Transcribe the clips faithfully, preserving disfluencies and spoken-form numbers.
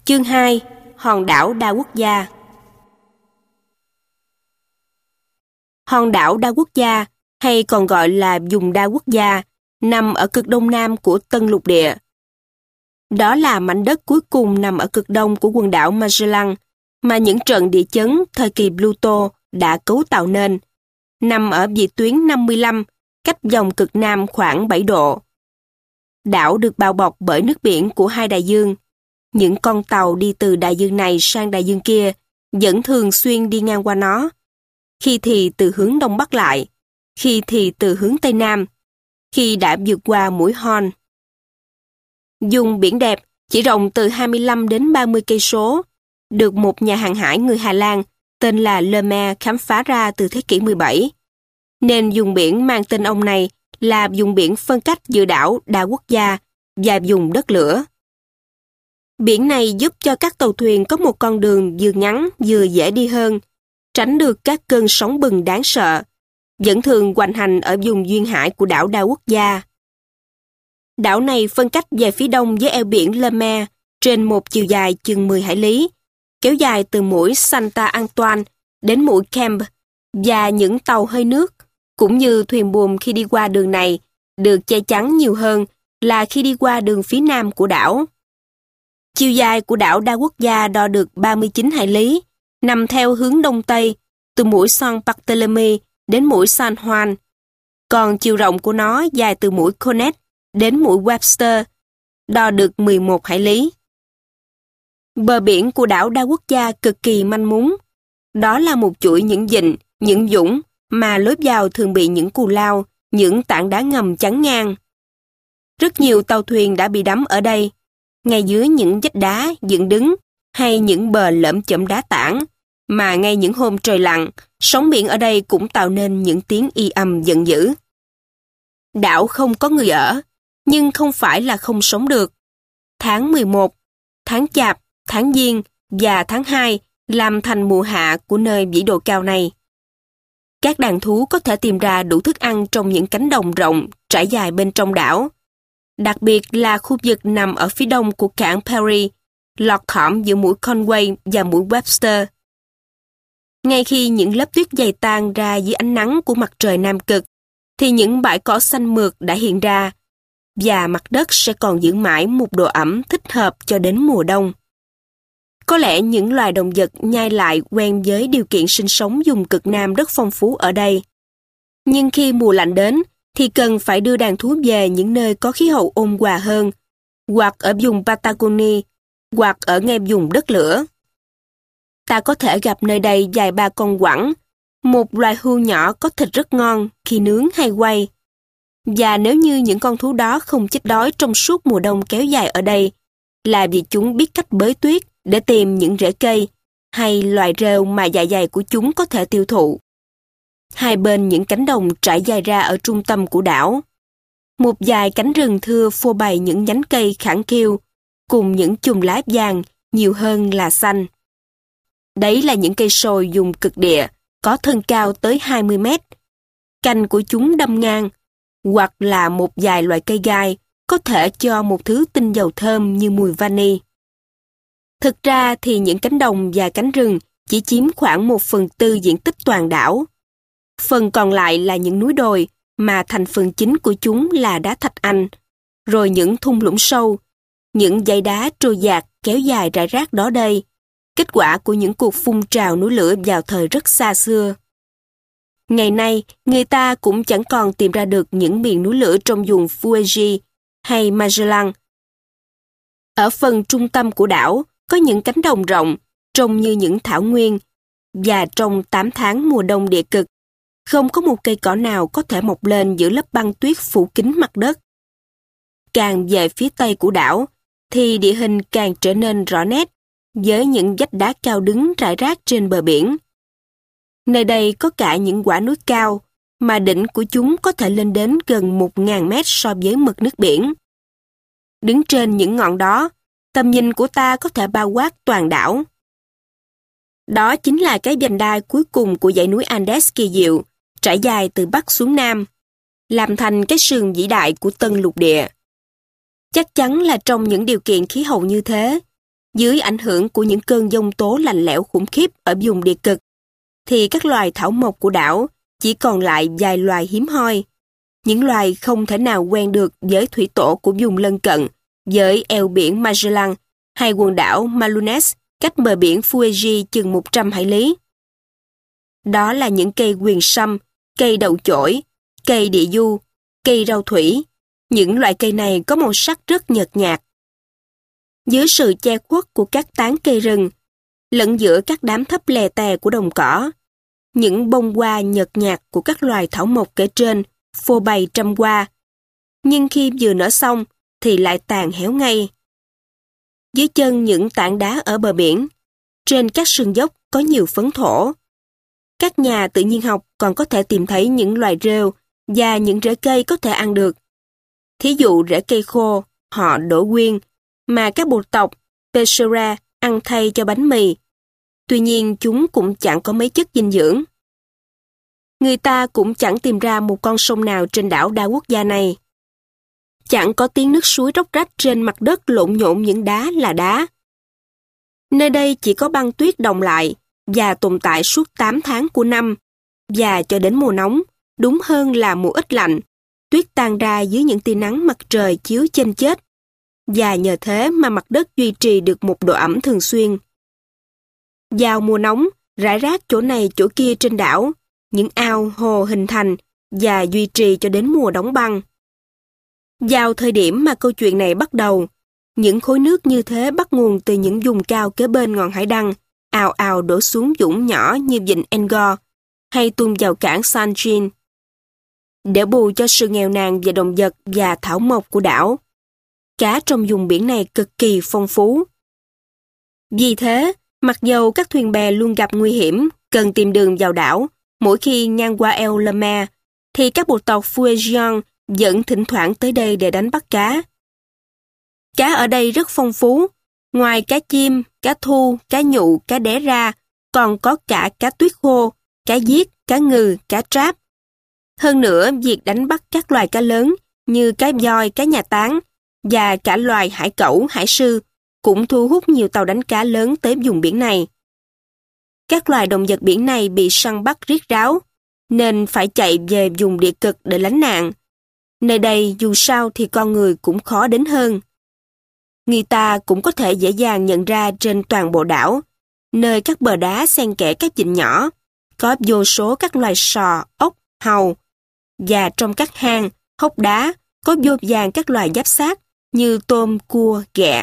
Chương hai. Hòn đảo đa quốc gia. Hòn đảo đa quốc gia, hay còn gọi là vùng đa quốc gia, nằm ở cực đông nam của Tân Lục Địa. Đó là mảnh đất cuối cùng nằm ở cực đông của quần đảo Magellan, mà những trận địa chấn thời kỳ Pluto đã cấu tạo nên, nằm ở vĩ tuyến năm mươi lăm, cách vòng cực nam khoảng bảy độ. Đảo được bao bọc bởi nước biển của hai đại dương. Những con tàu đi từ đại dương này sang đại dương kia vẫn thường xuyên đi ngang qua nó, khi thì từ hướng đông bắc lại, khi thì từ hướng tây nam, khi đã vượt qua mũi Horn. Vùng biển đẹp chỉ rộng từ hai mươi lăm đến ba mươi cây số, được một nhà hàng hải người Hà Lan tên là Lemaire khám phá ra từ thế kỷ mười bảy. Nên vùng biển mang tên ông này là vùng biển phân cách giữa đảo đa quốc gia và vùng đất lửa. Biển này giúp cho các tàu thuyền có một con đường vừa ngắn vừa dễ đi hơn, tránh được các cơn sóng bừng đáng sợ, vẫn thường hoành hành ở vùng duyên hải của đảo đa quốc gia. Đảo này phân cách về phía đông với eo biển Lemaire trên một chiều dài chừng mười hải lý, kéo dài từ mũi Santa Antoine đến mũi Camp, và những tàu hơi nước, cũng như thuyền buồm khi đi qua đường này, được che chắn nhiều hơn là khi đi qua đường phía nam của đảo. Chiều dài của đảo đa quốc gia đo được ba mươi chín hải lý, nằm theo hướng đông tây, từ mũi San Bartolomé đến mũi San Juan. Còn chiều rộng của nó dài từ mũi Cornet đến mũi Webster, đo được mười một hải lý. Bờ biển của đảo đa quốc gia cực kỳ manh mún. Đó là một chuỗi những vịnh, những vũng mà lối vào thường bị những cù lao, những tảng đá ngầm chắn ngang. Rất nhiều tàu thuyền đã bị đắm ở đây, ngay dưới những vách đá dựng đứng hay những bờ lởm chởm đá tảng, mà ngay những hôm trời lặng, sóng biển ở đây cũng tạo nên những tiếng y ầm giận dữ. Đảo không có người ở, nhưng không phải là không sống được. Tháng mười một, tháng Chạp, tháng Giêng và tháng hai làm thành mùa hạ của nơi vĩ độ cao này. Các đàn thú có thể tìm ra đủ thức ăn trong những cánh đồng rộng trải dài bên trong đảo, đặc biệt là khu vực nằm ở phía đông của cảng Perry, lọt thỏm giữa mũi Conway và mũi Webster. Ngay khi những lớp tuyết dày tan ra dưới ánh nắng của mặt trời Nam Cực, thì những bãi cỏ xanh mượt đã hiện ra, và mặt đất sẽ còn giữ mãi một độ ẩm thích hợp cho đến mùa đông. Có lẽ những loài động vật nhai lại quen với điều kiện sinh sống vùng cực Nam rất phong phú ở đây. Nhưng khi mùa lạnh đến, thì cần phải đưa đàn thú về những nơi có khí hậu ôn hòa hơn, hoặc ở vùng Patagonia, hoặc ở ngay vùng đất lửa. Ta có thể gặp nơi đây vài ba con quẳng, một loài hươu nhỏ có thịt rất ngon khi nướng hay quay. Và nếu như những con thú đó không chết đói trong suốt mùa đông kéo dài ở đây, là vì chúng biết cách bới tuyết để tìm những rễ cây hay loài rêu mà dạ dày của chúng có thể tiêu thụ. Hai bên những cánh đồng trải dài ra ở trung tâm của đảo, một vài cánh rừng thưa phô bày những nhánh cây khẳng khiu cùng những chùm lá vàng nhiều hơn là xanh. Đấy là những cây sồi dùng cực địa, có thân cao tới hai mươi mét. Cành của chúng đâm ngang, hoặc là một vài loại cây gai có thể cho một thứ tinh dầu thơm như mùi vani. Thực ra thì những cánh đồng và cánh rừng chỉ chiếm khoảng một phần tư diện tích toàn đảo. Phần còn lại là những núi đồi mà thành phần chính của chúng là đá thạch anh, rồi những thung lũng sâu, những dãy đá trôi dạt kéo dài rải rác đó đây, kết quả của những cuộc phun trào núi lửa vào thời rất xa xưa. Ngày nay, người ta cũng chẳng còn tìm ra được những miền núi lửa trong vùng Fuji hay Magellan. Ở phần trung tâm của đảo, có những cánh đồng rộng, trông như những thảo nguyên, và trong tám tháng mùa đông địa cực, không có một cây cỏ nào có thể mọc lên giữa lớp băng tuyết phủ kín mặt đất. Càng về phía tây của đảo, thì địa hình càng trở nên rõ nét, với những vách đá cao đứng rải rác trên bờ biển. Nơi đây có cả những quả núi cao, mà đỉnh của chúng có thể lên đến gần một nghìn mét so với mực nước biển. Đứng trên những ngọn đó, tầm nhìn của ta có thể bao quát toàn đảo. Đó chính là cái vành đai cuối cùng của dãy núi Andes kỳ diệu, trải dài từ Bắc xuống Nam, làm thành cái sườn vĩ đại của Tân Lục Địa. Chắc chắn là trong những điều kiện khí hậu như thế, Dưới ảnh hưởng của những cơn giông tố lạnh lẽo khủng khiếp ở vùng địa cực, thì các loài thảo mộc của đảo chỉ còn lại vài loài hiếm hoi. Những loài không thể nào quen được với thủy tổ của vùng lân cận, với eo biển Magellan hay quần đảo Malunes cách bờ biển Fuji chừng một trăm hải lý. Đó là những cây quyền sâm, cây đậu chổi, cây địa du, cây rau thủy. Những loại cây này có màu sắc rất nhợt nhạt. Dưới sự che khuất của các tán cây rừng, lẫn giữa các đám thấp lè tè của đồng cỏ, những bông hoa nhợt nhạt của các loài thảo mộc kể trên phô bày trăm hoa, nhưng khi vừa nở xong thì lại tàn héo ngay. Dưới chân những tảng đá ở bờ biển, trên các sườn dốc có nhiều phấn thổ. Các nhà tự nhiên học còn có thể tìm thấy những loài rêu và những rễ cây có thể ăn được. Thí dụ rễ cây khô, họ đổ quyên, mà các bộ tộc Pechera ăn thay cho bánh mì. Tuy nhiên chúng cũng chẳng có mấy chất dinh dưỡng. Người ta cũng chẳng tìm ra một con sông nào trên đảo đa quốc gia này. Chẳng có tiếng nước suối róc rách trên mặt đất lộn nhộn những đá là đá. Nơi đây chỉ có băng tuyết đọng lại và tồn tại suốt tám tháng của năm, và cho đến mùa nóng, đúng hơn là mùa ít lạnh, tuyết tan ra dưới những tia nắng mặt trời chiếu chênh chết, và nhờ thế mà mặt đất duy trì được một độ ẩm thường xuyên. Vào mùa nóng, rải rác chỗ này chỗ kia trên đảo, những ao hồ hình thành và duy trì cho đến mùa đóng băng. Vào thời điểm mà câu chuyện này bắt đầu, những khối nước như thế bắt nguồn từ những vùng cao kế bên ngọn hải đăng, ào ào đổ xuống dũng nhỏ như vịnh Angkor, hay tuôn vào cảng San Jin. Để bù cho sự nghèo nàn về động vật và thảo mộc của đảo, cá trong vùng biển này cực kỳ phong phú. Vì thế, mặc dầu các thuyền bè luôn gặp nguy hiểm, cần tìm đường vào đảo, mỗi khi ngang qua eo Le Maire, thì các bộ tộc Fuegian vẫn thỉnh thoảng tới đây để đánh bắt cá. Cá ở đây rất phong phú, ngoài cá chim, cá thu, cá nhụ, cá đẻ ra, còn có cả cá tuyết khô, cá giết, cá ngừ, cá tráp. Hơn nữa, việc đánh bắt các loài cá lớn như cá voi, cá nhà tán và cả loài hải cẩu, hải sư cũng thu hút nhiều tàu đánh cá lớn tới vùng biển này. Các loài động vật biển này bị săn bắt riết ráo, nên phải chạy về vùng địa cực để lánh nạn. Nơi đây dù sao thì con người cũng khó đến hơn. Người ta cũng có thể dễ dàng nhận ra trên toàn bộ đảo, nơi các bờ đá xen kẽ các vịnh nhỏ, có vô số các loài sò, ốc, hàu, và trong các hang, hốc đá có vô vàn các loài giáp xác như tôm, cua, ghẹ.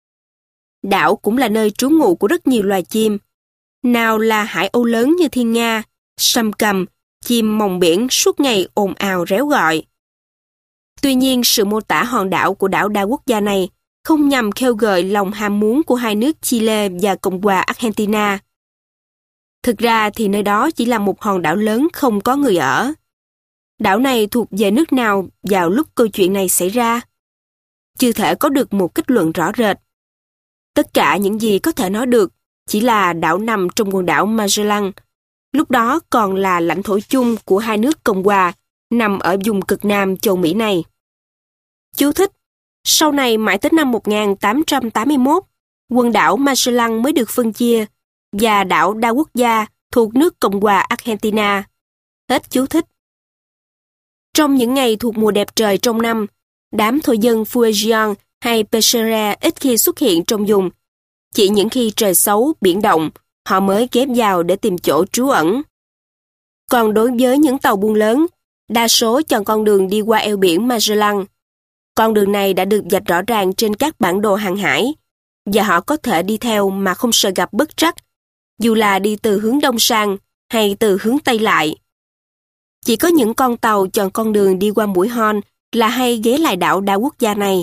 Đảo cũng là nơi trú ngụ của rất nhiều loài chim. Nào là hải âu lớn như thiên nga, sâm cầm, chim mòng biển suốt ngày ồn ào réo gọi. Tuy nhiên, sự mô tả hòn đảo của đảo đa quốc gia này không nhằm khêu gợi lòng ham muốn của hai nước Chile và Cộng hòa Argentina. Thực ra thì nơi đó chỉ là một hòn đảo lớn không có người ở. Đảo này thuộc về nước nào vào lúc câu chuyện này xảy ra? Chưa thể có được một kết luận rõ rệt. Tất cả những gì có thể nói được chỉ là đảo nằm trong quần đảo Magellan, lúc đó còn là lãnh thổ chung của hai nước Cộng hòa nằm ở vùng cực nam châu Mỹ này. Chú thích: sau này mãi tới năm một nghìn tám trăm tám mươi mốt, quần đảo Magellan mới được phân chia và đảo đa quốc gia thuộc nước Cộng hòa Argentina. Hết chú thích. Trong những ngày thuộc mùa đẹp trời trong năm, đám thổ dân Fuegian hay Pechera ít khi xuất hiện trong vùng. Chỉ những khi trời xấu, biển động, họ mới ghép vào để tìm chỗ trú ẩn. Còn đối với những tàu buôn lớn, đa số chọn con đường đi qua eo biển Magellan. Con đường này đã được vạch rõ ràng trên các bản đồ hàng hải, và họ có thể đi theo mà không sợ gặp bất trắc, dù là đi từ hướng đông sang hay từ hướng tây lại. Chỉ có những con tàu chọn con đường đi qua mũi Horn là hay ghé lại đảo đa quốc gia này.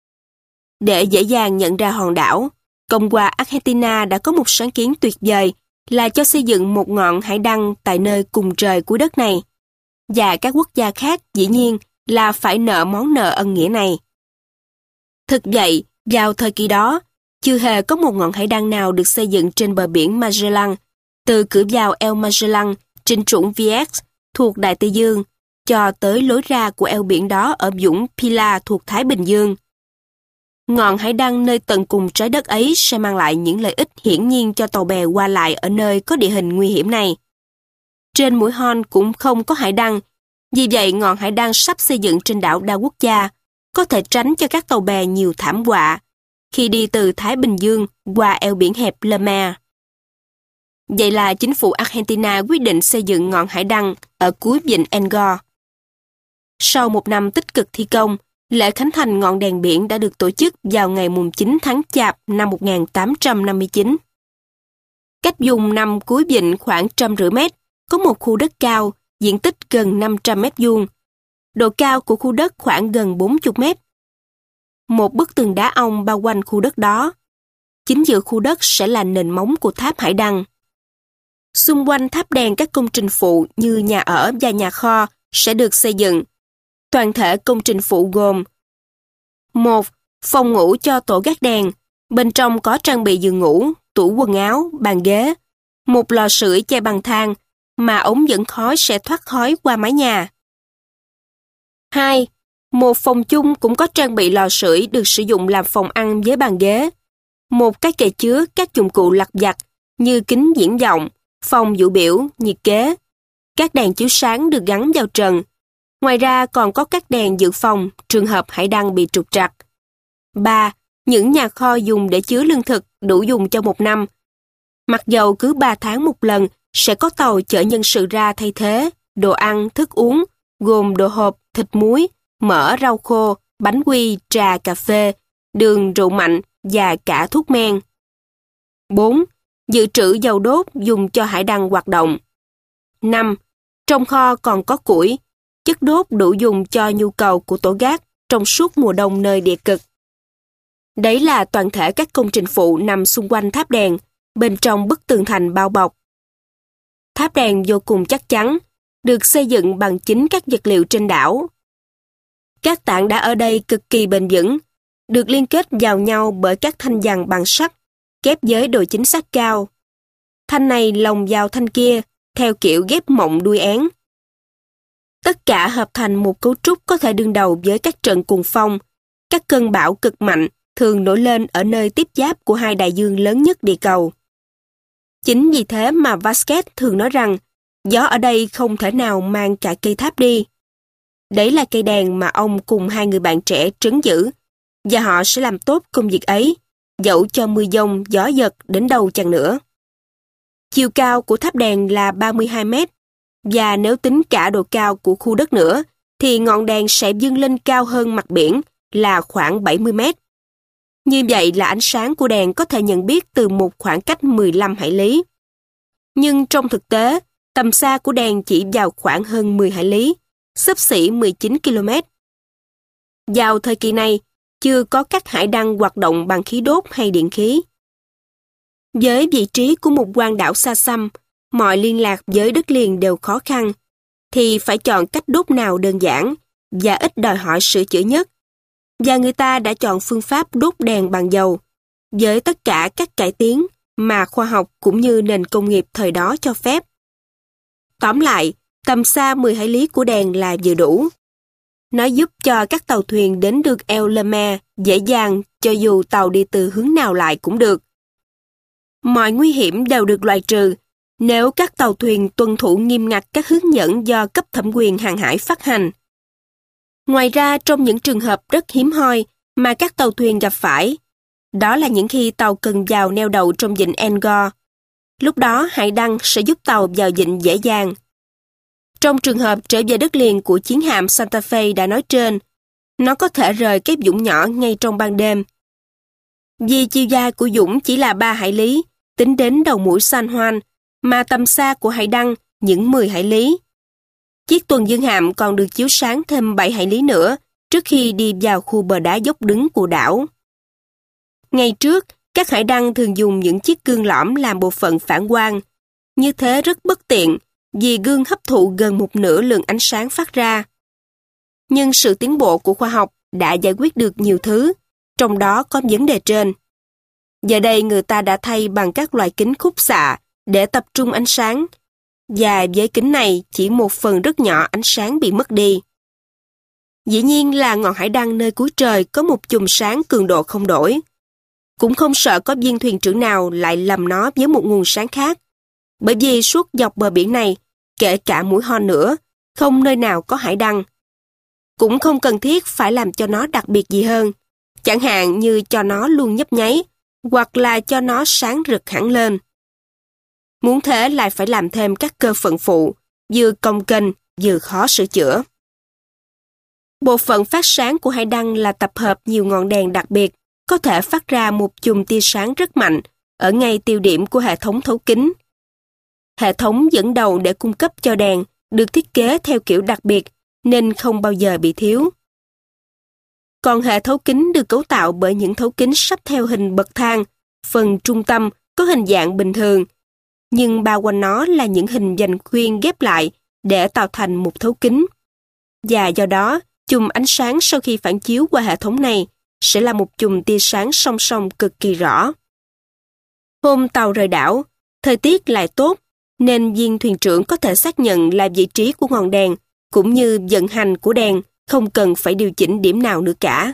Để dễ dàng nhận ra hòn đảo, Cộng hòa Argentina đã có một sáng kiến tuyệt vời là cho xây dựng một ngọn hải đăng tại nơi cùng trời của đất này. Và các quốc gia khác dĩ nhiên là phải nợ món nợ ân nghĩa này. Thực vậy, vào thời kỳ đó, chưa hề có một ngọn hải đăng nào được xây dựng trên bờ biển Magellan, từ cửa vào eo Magellan trên trũng Vieques thuộc Đại Tây Dương, cho tới lối ra của eo biển đó ở vũng Pilar thuộc Thái Bình Dương. ngọn hải đăng nơi tận cùng trái đất ấy sẽ mang lại những lợi ích hiển nhiên cho tàu bè qua lại ở nơi có địa hình nguy hiểm này. Trên mũi Horn cũng không có hải đăng, vì vậy ngọn hải đăng sắp xây dựng trên đảo đa quốc gia có thể tránh cho các tàu bè nhiều thảm họa khi đi từ Thái Bình Dương qua eo biển hẹp Le Maire. Vậy là chính phủ Argentina quyết định xây dựng ngọn hải đăng ở cuối vịnh Engor. Sau một năm tích cực thi công, lễ khánh thành ngọn đèn biển đã được tổ chức vào ngày chín tháng Chạp năm một nghìn tám trăm năm mươi chín. Cách vùng nằm cuối vịnh khoảng trăm rưỡi mét, có một khu đất cao, diện tích gần năm trăm mét vuông. Độ cao của khu đất khoảng gần bốn mươi mét. Một bức tường đá ong bao quanh khu đất đó. Chính giữa khu đất sẽ là nền móng của tháp hải đăng. Xung quanh tháp đèn các công trình phụ như nhà ở và nhà kho sẽ được xây dựng. Toàn thể công trình phụ gồm: một. Phòng ngủ cho tổ gác đèn. Bên trong có trang bị giường ngủ, tủ quần áo, bàn ghế. Một lò sưởi che bằng than, mà ống dẫn khói sẽ thoát khói qua mái nhà. hai. Một phòng chung cũng có trang bị lò sưởi được sử dụng làm phòng ăn với bàn ghế. Một cái kệ chứa các dụng cụ lặt vặt như kính diễn vọng, phòng dụ biểu, nhiệt kế. Các đèn chiếu sáng được gắn vào trần. Ngoài ra còn có các đèn dự phòng trường hợp hải đăng bị trục trặc. ba. Những nhà kho dùng để chứa lương thực đủ dùng cho một năm. Mặc dầu cứ ba tháng một lần sẽ có tàu chở nhân sự ra thay thế, đồ ăn, thức uống, gồm đồ hộp, thịt muối, mỡ, rau khô, bánh quy, trà, cà phê, đường, rượu mạnh và cả thuốc men. bốn. Dự trữ dầu đốt dùng cho hải đăng hoạt động. năm. Trong kho còn có củi, chất đốt đủ dùng cho nhu cầu của tổ gác trong suốt mùa đông nơi địa cực. Đấy là toàn thể các công trình phụ nằm xung quanh tháp đèn, bên trong bức tường thành bao bọc. Tháp đèn vô cùng chắc chắn, được xây dựng bằng chính các vật liệu trên đảo. Các tảng đá ở đây cực kỳ bền vững, được liên kết vào nhau bởi các thanh giằng bằng sắt, kép với độ chính xác cao. Thanh này lồng vào thanh kia, theo kiểu ghép mộng đuôi én. Tất cả hợp thành một cấu trúc có thể đương đầu với các trận cuồng phong, các cơn bão cực mạnh thường nổi lên ở nơi tiếp giáp của hai đại dương lớn nhất địa cầu. Chính vì thế mà Vasquez thường nói rằng gió ở đây không thể nào mang cả cây tháp đi. Đấy là cây đèn mà ông cùng hai người bạn trẻ trấn giữ, và họ sẽ làm tốt công việc ấy, dẫu cho mưa giông, gió giật đến đâu chăng nữa. Chiều cao của tháp đèn là ba mươi hai mét, và nếu tính cả độ cao của khu đất nữa, thì ngọn đèn sẽ dâng lên cao hơn mặt biển là khoảng bảy mươi mét. Như vậy là ánh sáng của đèn có thể nhận biết từ một khoảng cách mười lăm hải lý. Nhưng trong thực tế, tầm xa của đèn chỉ vào khoảng hơn mười hải lý, xấp xỉ mười chín ki lô mét. Vào thời kỳ này, chưa có các hải đăng hoạt động bằng khí đốt hay điện khí. Với vị trí của một quang đảo xa xăm, mọi liên lạc với đất liền đều khó khăn, thì phải chọn cách đốt nào đơn giản và ít đòi hỏi sửa chữa nhất. Và người ta đã chọn phương pháp đốt đèn bằng dầu, với tất cả các cải tiến mà khoa học cũng như nền công nghiệp thời đó cho phép. Tóm lại, tầm xa mười hải lý của đèn là vừa đủ. Nó giúp cho các tàu thuyền đến được eo Le Maire dễ dàng cho dù tàu đi từ hướng nào lại cũng được. Mọi nguy hiểm đều được loại trừ nếu các tàu thuyền tuân thủ nghiêm ngặt các hướng dẫn do cấp thẩm quyền hàng hải phát hành. Ngoài ra, trong những trường hợp rất hiếm hoi mà các tàu thuyền gặp phải, đó là những khi tàu cần vào neo đậu trong vịnh Engor. Lúc đó, hải đăng sẽ giúp tàu vào vịnh dễ dàng. Trong trường hợp trở về đất liền của chiến hạm Santa Fe đã nói trên, nó có thể rời cái vũng nhỏ ngay trong ban đêm. Vì chiều dài của vũng chỉ là ba hải lý, tính đến đầu mũi San Juan, mà tầm xa của hải đăng những mười hải lý. Chiếc tuần dương hạm còn được chiếu sáng thêm bảy hải lý nữa trước khi đi vào khu bờ đá dốc đứng của đảo. Ngày trước, các hải đăng thường dùng những chiếc gương lõm làm bộ phận phản quang. Như thế rất bất tiện, vì gương hấp thụ gần một nửa lượng ánh sáng phát ra. Nhưng sự tiến bộ của khoa học đã giải quyết được nhiều thứ, trong đó có vấn đề trên. Giờ đây người ta đã thay bằng các loại kính khúc xạ để tập trung ánh sáng, và với kính này chỉ một phần rất nhỏ ánh sáng bị mất đi. Dĩ nhiên là ngọn hải đăng nơi cuối trời có một chùm sáng cường độ không đổi. Cũng không sợ có viên thuyền trưởng nào lại lầm nó với một nguồn sáng khác. Bởi vì suốt dọc bờ biển này, kể cả mũi Horn nữa, không nơi nào có hải đăng. Cũng không cần thiết phải làm cho nó đặc biệt gì hơn, chẳng hạn như cho nó luôn nhấp nháy, hoặc là cho nó sáng rực hẳn lên. Muốn thế lại phải làm thêm các cơ phận phụ, vừa cồng kềnh, vừa khó sửa chữa. Bộ phận phát sáng của hải đăng là tập hợp nhiều ngọn đèn đặc biệt, có thể phát ra một chùm tia sáng rất mạnh ở ngay tiêu điểm của hệ thống thấu kính. Hệ thống dẫn đầu để cung cấp cho đèn được thiết kế theo kiểu đặc biệt nên không bao giờ bị thiếu. Còn hệ thấu kính được cấu tạo bởi những thấu kính sắp theo hình bậc thang, phần trung tâm có hình dạng bình thường, nhưng bao quanh nó là những hình vành khuyên ghép lại để tạo thành một thấu kính. Và do đó, chùm ánh sáng sau khi phản chiếu qua hệ thống này sẽ là một chùm tia sáng song song cực kỳ rõ. Hôm tàu rời đảo, thời tiết lại tốt, nên viên thuyền trưởng có thể xác nhận là vị trí của ngọn đèn, cũng như vận hành của đèn, không cần phải điều chỉnh điểm nào nữa cả.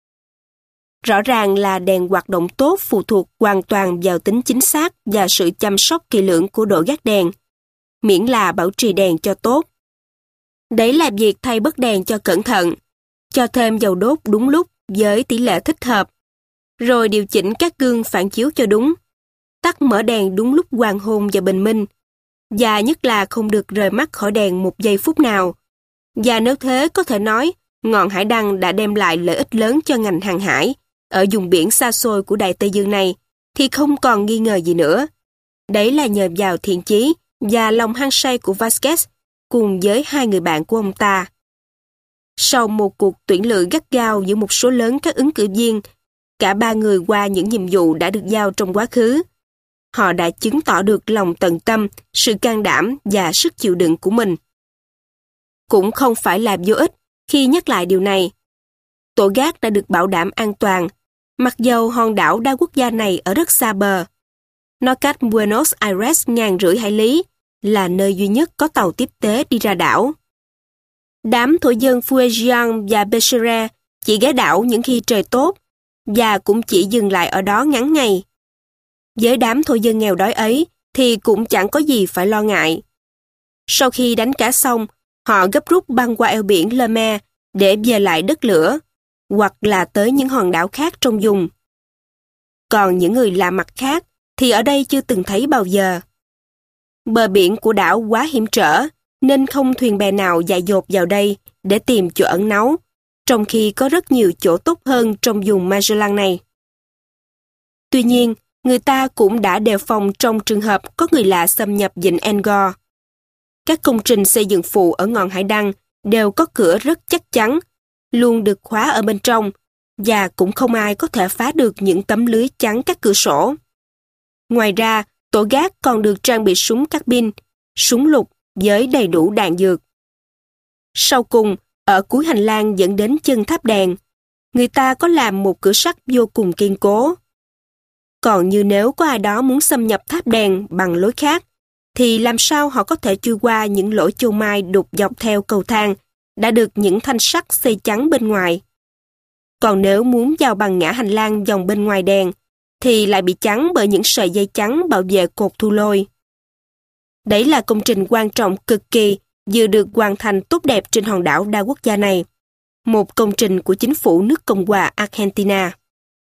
Rõ ràng là đèn hoạt động tốt phụ thuộc hoàn toàn vào tính chính xác và sự chăm sóc kỹ lưỡng của đội gác đèn, miễn là bảo trì đèn cho tốt. Đấy là việc thay bấc đèn cho cẩn thận, cho thêm dầu đốt đúng lúc với tỷ lệ thích hợp, rồi điều chỉnh các gương phản chiếu cho đúng, tắt mở đèn đúng lúc hoàng hôn và bình minh, và nhất là không được rời mắt khỏi đèn một giây phút nào. Và nếu thế có thể nói, ngọn hải đăng đã đem lại lợi ích lớn cho ngành hàng hải ở vùng biển xa xôi của Đại Tây Dương này, thì không còn nghi ngờ gì nữa. Đấy là nhờ vào thiện chí và lòng hăng say của Vasquez cùng với hai người bạn của ông ta. Sau một cuộc tuyển lựa gắt gao giữa một số lớn các ứng cử viên, cả ba người qua những nhiệm vụ đã được giao trong quá khứ, họ đã chứng tỏ được lòng tận tâm, sự can đảm và sức chịu đựng của mình. Cũng không phải là vô ích khi nhắc lại điều này. Tổ gác đã được bảo đảm an toàn, mặc dầu hòn đảo đa quốc gia này ở rất xa bờ. Nó cách Buenos Aires ngàn rưỡi hải lý, là nơi duy nhất có tàu tiếp tế đi ra đảo. Đám thổ dân Fuegian và Becerra chỉ ghé đảo những khi trời tốt, và cũng chỉ dừng lại ở đó ngắn ngày. Với đám thổ dân nghèo đói ấy thì cũng chẳng có gì phải lo ngại. Sau khi đánh cá xong, họ gấp rút băng qua eo biển Le Maire để về lại đất lửa, hoặc là tới những hòn đảo khác trong vùng. Còn những người lạ mặt khác thì ở đây chưa từng thấy bao giờ. Bờ biển của đảo quá hiểm trở, nên không thuyền bè nào dại dột vào đây để tìm chỗ ẩn náu, trong khi có rất nhiều chỗ tốt hơn trong vùng Magellan này. Tuy nhiên, người ta cũng đã đề phòng trong trường hợp có người lạ xâm nhập vịnh Angkor. Các công trình xây dựng phụ ở ngọn hải đăng đều có cửa rất chắc chắn, luôn được khóa ở bên trong, và cũng không ai có thể phá được những tấm lưới chắn các cửa sổ. Ngoài ra, tổ gác còn được trang bị súng carbine, súng lục với đầy đủ đạn dược. Sau cùng, ở cuối hành lang dẫn đến chân tháp đèn, người ta có làm một cửa sắt vô cùng kiên cố. Còn như nếu có ai đó muốn xâm nhập tháp đèn bằng lối khác, thì làm sao họ có thể chui qua những lỗ châu mai đục dọc theo cầu thang đã được những thanh sắt xây chắn bên ngoài. Còn nếu muốn vào bằng ngã hành lang vòng bên ngoài đèn, thì lại bị chắn bởi những sợi dây chắn bảo vệ cột thu lôi. Đấy là công trình quan trọng cực kỳ vừa được hoàn thành tốt đẹp trên hòn đảo đa quốc gia này, một công trình của chính phủ nước Cộng hòa Argentina.